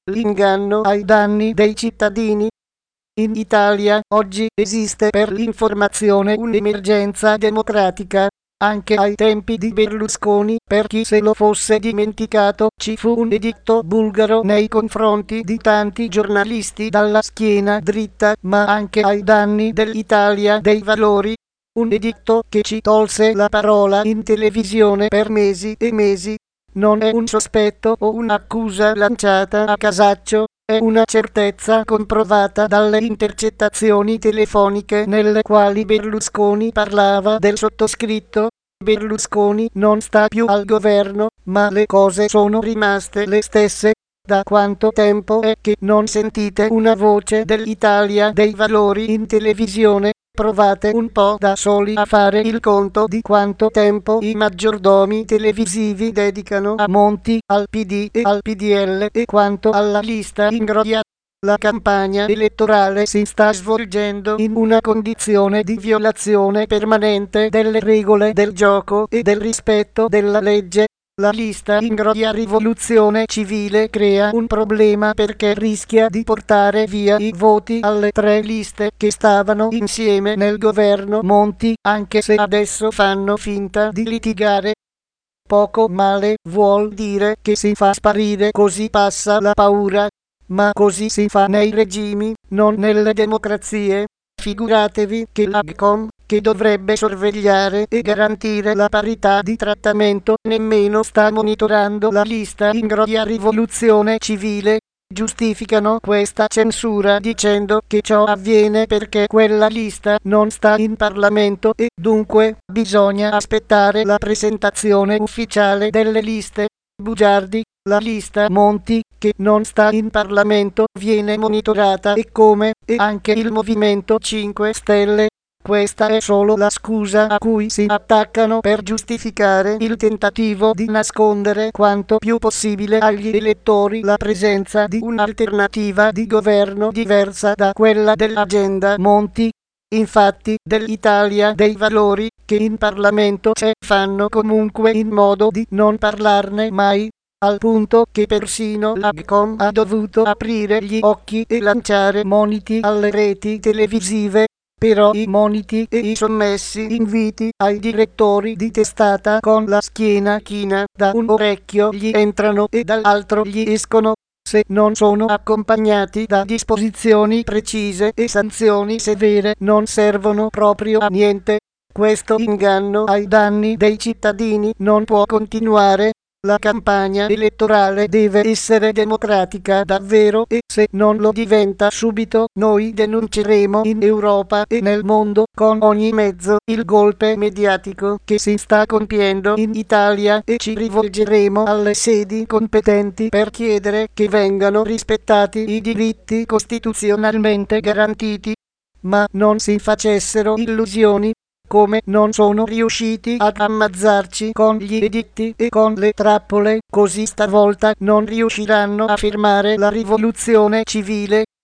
l'inganno ai danni dei cittadini. In Italia oggi esiste per l'informazione un'emergenza democratica. Anche ai tempi di Berlusconi, per chi se lo fosse dimenticato, ci fu un editto bulgaro nei confronti di tanti giornalisti dalla schiena dritta, ma anche ai danni dell'Italia dei Valori. Un editto che ci tolse la parola in televisione per mesi e mesi. Non è un sospetto o un'accusa lanciata a casaccio, è una certezza comprovata dalle intercettazioni telefoniche nelle quali Berlusconi parlava del sottoscritto. Berlusconi non sta più al governo, ma le cose sono rimaste le stesse. Da quanto tempo è che non sentite una voce dell'Italia dei Valori in televisione? Provate un po' da soli a fare il conto di quanto tempo i maggiordomi televisivi dedicano a Monti, al PD e al PDL e quanto alla lista Ingroia. La campagna elettorale si sta svolgendo in una condizione di violazione permanente delle regole del gioco e del rispetto della legge. La lista Ingroia Rivoluzione Civile crea un problema perché rischia di portare via i voti alle tre liste che stavano insieme nel governo Monti, anche se adesso fanno finta di litigare. Poco male, vuol dire che si fa sparire, così passa la paura. Ma così si fa nei regimi, non nelle democrazie. Figuratevi che l'Agcom, che dovrebbe sorvegliare e garantire la parità di trattamento, nemmeno sta monitorando la lista Ingroia Rivoluzione Civile. Giustificano questa censura dicendo che ciò avviene perché quella lista non sta in Parlamento e dunque bisogna aspettare la presentazione ufficiale delle liste. Bugiardi. La lista Monti, che non sta in Parlamento, viene monitorata e come, e anche il Movimento 5 Stelle. Questa è solo la scusa a cui si attaccano per giustificare il tentativo di nascondere quanto più possibile agli elettori la presenza di un'alternativa di governo diversa da quella dell'agenda Monti. Infatti, dell'Italia dei Valori, che in Parlamento c'è, fanno comunque in modo di non parlarne mai, al punto che persino l'Agcom ha dovuto aprire gli occhi e lanciare moniti alle reti televisive. Però i moniti e i sommessi inviti ai direttori di testata con la schiena china da un orecchio gli entrano e dall'altro gli escono, se non sono accompagnati da disposizioni precise e sanzioni severe non servono proprio a niente. Questo inganno ai danni dei cittadini non può continuare. La campagna elettorale deve essere democratica davvero e se non lo diventa subito, noi denunceremo in Europa e nel mondo con ogni mezzo il golpe mediatico che si sta compiendo in Italia e ci rivolgeremo alle sedi competenti per chiedere che vengano rispettati i diritti costituzionalmente garantiti. Ma non si facessero illusioni. Come non sono riusciti ad ammazzarci con gli editti e con le trappole, così stavolta non riusciranno a fermare la rivoluzione civile.